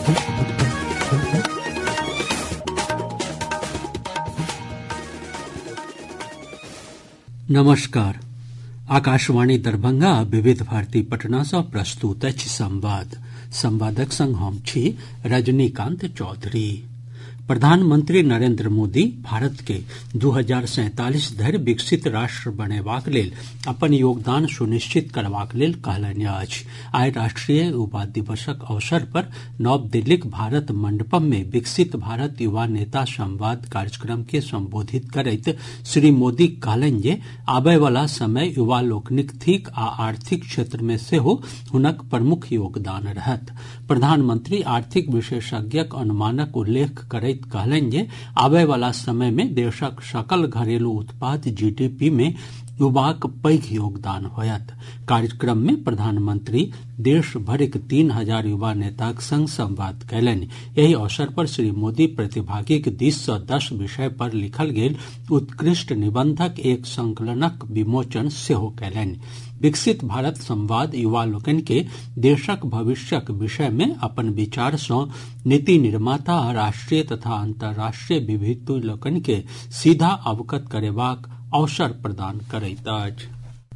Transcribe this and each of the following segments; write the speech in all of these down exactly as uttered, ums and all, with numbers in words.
नमस्कार। आकाशवाणी दरभंगा विविध भारती पटना सँ प्रस्तुत अछि संवाद। संवादक संग हम छी रजनीकांत चौधरी। प्रधानमंत्री नरेंद्र मोदी भारत के दू हजार सैंतालीस धरि विकसित राष्ट्र बनेबाक लेल अपन योगदान सुनिश्चित करबाक लेल कहलनि अछि। आइ राष्ट्रीय युवा दिवसक अवसर पर नव दिल्लीक भारत मंडपम मे विकसित भारत युवा नेता संवाद कार्यक्रम के संबोधित करैत श्री मोदी कहलनि जे आबय वाला समय युवा लोकनिक थिक आ आर्थिक क्षेत्र मे सेहो हुनक प्रमुख योगदान रहत। प्रधानमंत्री आर्थिक विशेषज्ञक अनुमानक उल्लेख करैत कहलनि जे आबय वाला समय मे देशक सकल घरेलू उत्पाद जीडीपी मे युवाक पैघ योगदान होयत। कार्यक्रम मे प्रधानमंत्री देश भरिक तीन हजार युवा नेताक संग संवाद कयलनि। एहि अवसर पर श्री मोदी प्रतिभागीक दिस सँ दस विषय पर लिखल गेल उत्कृष्ट निबंधक एक संकलनक विमोचन सेहो कयलनि। विकसित भारत संवाद युवा लोकनि के देशक भविष्यक विषय में अपन विचार सँ नीति निर्माता आ राष्ट्रीय तथा अंतर्राष्ट्रीय विभूति लोकनि के सीधा अवगत करेबाक अवसर प्रदान करैत अछि।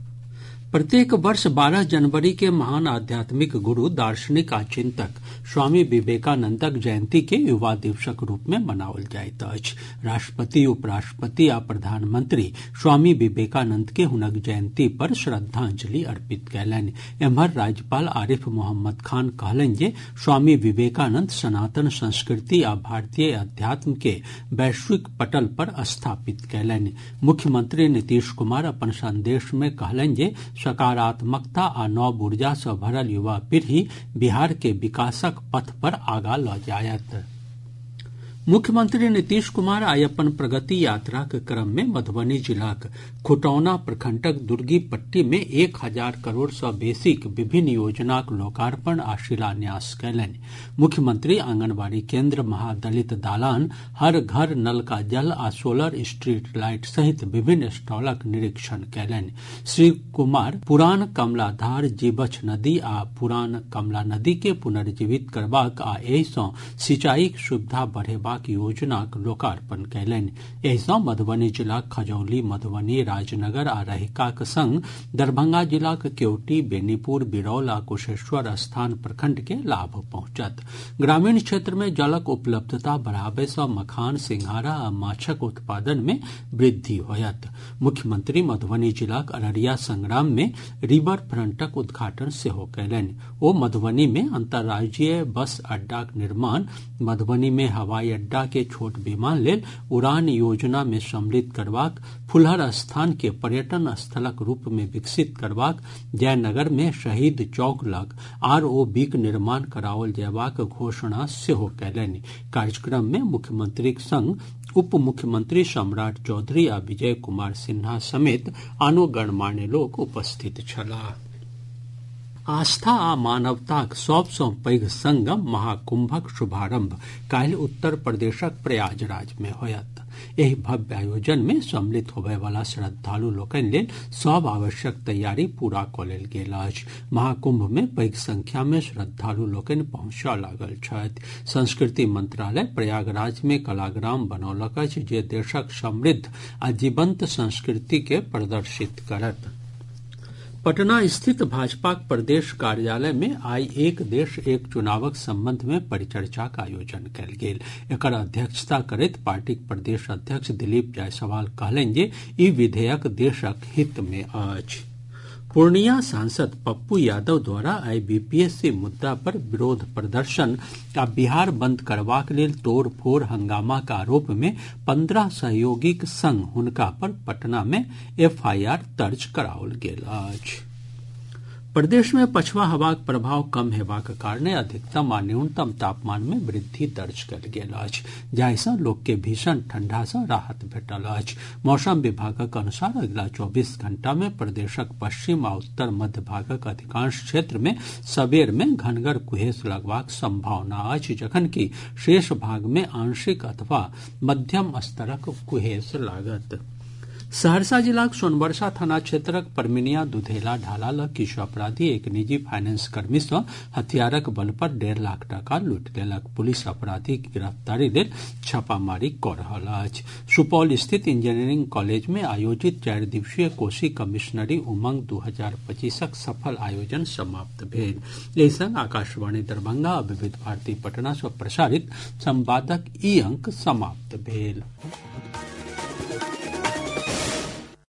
प्रत्येक वर्ष बारह जनवरी के महान आध्यात्मिक गुरु दार्शनिक आ चिंतक स्वामी विवेकानंदक जयंती के युवा दिवसक रूप में मनाओल जाइत अछि। राष्ट्रपति, उपराष्ट्रपति आ प्रधानमंत्री स्वामी विवेकानंद के हुनक जयंती पर श्रद्धांजलि अर्पित कयलनि। एम्हर राज्यपाल आरिफ मोहम्मद खान कहलनि जे स्वामी विवेकानंद सनातन संस्कृति आ भारतीय अध्यात्म के वैश्विक पटल पर स्थापित कयलनि। मुख्यमंत्री नीतीश कुमार अपन संदेश में कहलनि जे सकारात्मकता आ नव ऊर्जा सँ भरल युवा पीढ़ी बिहार के विकासक पथ पर आगाँ लऽ जायत। मुख्यमंत्री नीतीश कुमार आइ अपन प्रगति यात्राक क्रम में मधुबनी जिलाक खुटौना प्रखंडक दुर्गीपट्टी में एक हजार करोड़ सँ बेसीक विभिन्न योजनाक लोकार्पण आ शिलान्यास कयलनि। मुख्यमंत्री आंगनबाड़ी केन्द्र, महादलित दालान, हर घर नल का जल आ सोलर स्ट्रीट लाइट सहित विभिन्न स्टॉलक निरीक्षण कयलनि। श्री कुमार पुरान कमलाधार, जीवछ नदी आ पुरान कमला नदी के पुनर्जीवित करबाक आ एहि सँ सिंचाईक सुविधा बढ़ेबाक योजनाक लोकार्पण कयलनि। एहि सँ मधुबनी जिलाक खजौली, मधुबनी, राजनगर आ रहिकाक संग दरभंगा जिलाक केवटी, बेनीपुर, बिरौल आ कुशेश्वर स्थान प्रखंड के लाभ पहुंचत। ग्रामीण क्षेत्र में जलक उपलब्धता बढ़ाबय सँ मखान, सिंघाड़ा आ माछक उत्पादन में वृद्धि होयत। मुख्यमंत्री मधुबनी जिलाक अररिया संग्राम में रिवर फ्रंटक उद्घाटन सेहो कयलनि। ओ मधुबनी में अंतर्राज्यीय बस अड्डाक निर्माण, मधुबनी में हवाई अड्डा के छोट विमान लेल उड़ान योजना में सम्मिलित करबाक, फुलहर स्थान के पर्यटन स्थलक रूप में विकसित करबाक, जयनगर में शहीद चौक लग आरओबीक निर्माण कराओल जयबाक घोषणा सेहो कयलनि। कार्यक्रम में मुख्यमंत्रीक संग उप मुख्यमंत्री सम्राट चौधरी आ विजय कुमार सिन्हा समेत आनो गणमान्य लोक उपस्थित छलाह। आस्था आ मानवताक सभ सँ पैघ संगम महाकुंभक शुभारंभ काल्हि उत्तर प्रदेशक प्रयागराज में होयत। एहि भव्य आयोजन में सम्मिलित होबय वाला श्रद्धालु लोकनि लेल सभ आवश्यक तैयारी पूरा कऽ लेल गेल अछि। महाकुंभ में पैघ संख्या में श्रद्धालु लोकनि पहुंचऽ लागल छथि। संस्कृति मंत्रालय प्रयागराज में कलाग्राम बनौलक अछि जे देशक समृद्ध आ जीवंत संस्कृति के प्रदर्शित करत। पटना स्थित भाजपाक प्रदेश कार्यालय में आई एक देश एक चुनावक संबंध में परिचर्चाक आयोजन कयल गेल। एकर अध्यक्षता करैत पार्टीक प्रदेश अध्यक्ष दिलीप जायसवाल कहलनि जे ई विधेयक देशक हित में अछि। पूर्णिया सांसद पप्पू यादव द्वारा आई बीपीएससी मुद्दा पर विरोध प्रदर्शन आ बिहार बंद करबाक लेल तोड़ फोड़ हंगामाक आरोप में पंद्रह सहयोगीक संग हुनका पर पटना में एफआईआर दर्ज कराओल गेल अछि। प्रदेश में पछुआ हवाक प्रभाव कम हेबाक कारणे अधिकतम आ न्यूनतम तापमान में वृद्धि दर्ज कयल गेल अछि, जाहि सँ लोक के भीषण ठंडा सँ राहत भेटल अछि। मौसम विभागक अनुसार अगिला चौबीस घंटा में प्रदेशक पश्चिम आ उत्तर मध्य भागक अधिकांश क्षेत्र में सबेर में घनगर कुहेस लगबाक संभावना अछि, जखनकि शेष भाग में आंशिक अथवा मध्यम स्तरक कुहेस लागत। सहरसा जिलाक सोनबरसा थाना क्षेत्रक परमिनिया दुधेला ढाला लग किछु अपराधी एक निजी फाइनेंस कर्मी सँ हथियारक बल पर डेढ़ लाख टाका लूटि लेलक। पुलिस अपराधी के गिरफ्तारी लेल छापामारी कऽ रहल अछि। सुपौल स्थित इंजीनियरिंग कॉलेज में आयोजित चारि दिवसीय कोशी कमिश्नरी उमंग दू हजार पच्चीसक सफल आयोजन समाप्त भेल। एहि संग आकाशवाणी दरभंगा आ विविध भारती पटना सँ प्रसारित संवादक ई अंक समाप्त भेल।